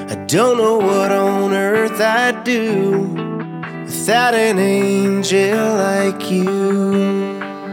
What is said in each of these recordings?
I don't know what on earth I'd do without an angel like you.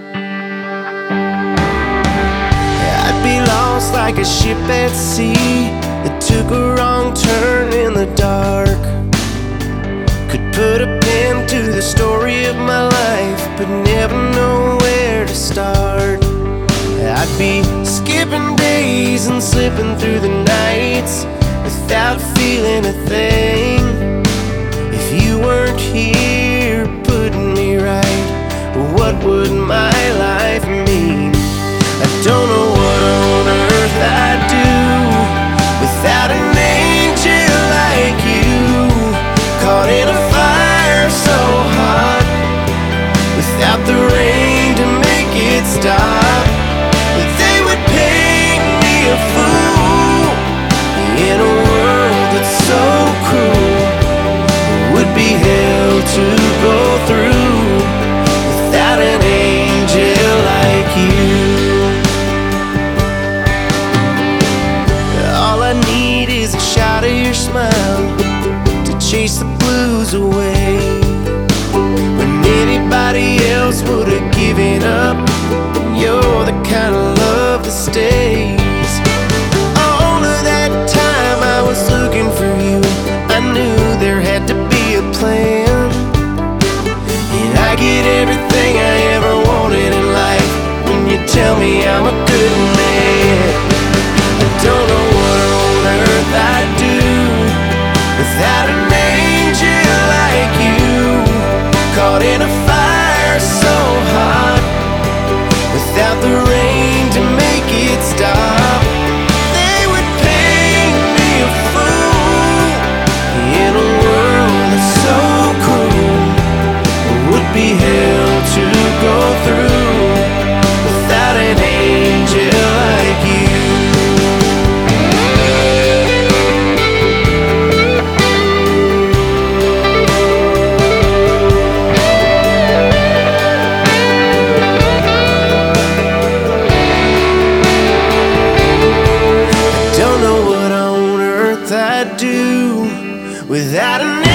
I'd be lost like a ship at sea that took a wrong turn in the dark. Could put a pen to the story of my life, but never know where to start. I'd be skipping days and slipping through the nights without feeling a thing. If you weren't here putting me right, what would my life mean? I don't know what on earth I'd do without an angel like you, caught in a fire so hot, without the rain to make it stop. They would paint me a fool in a world that's so cruel. It would be hell to go through without an angel like you. All I need is a shot of your smile to chase the blues away. When anybody else would have given up, you're the kind of love that stays. All of that time I was looking for you, I knew there had to be a plan. And I get everything I ever wanted in life when you tell me I'm a good man. I don't know what on earth I'd do without an angel like you, caught in a fire so hot, without the rain to make it stop. They would paint me a fool in a world that's so cruel. It would be hell to go through without an angel like you. I'd do without an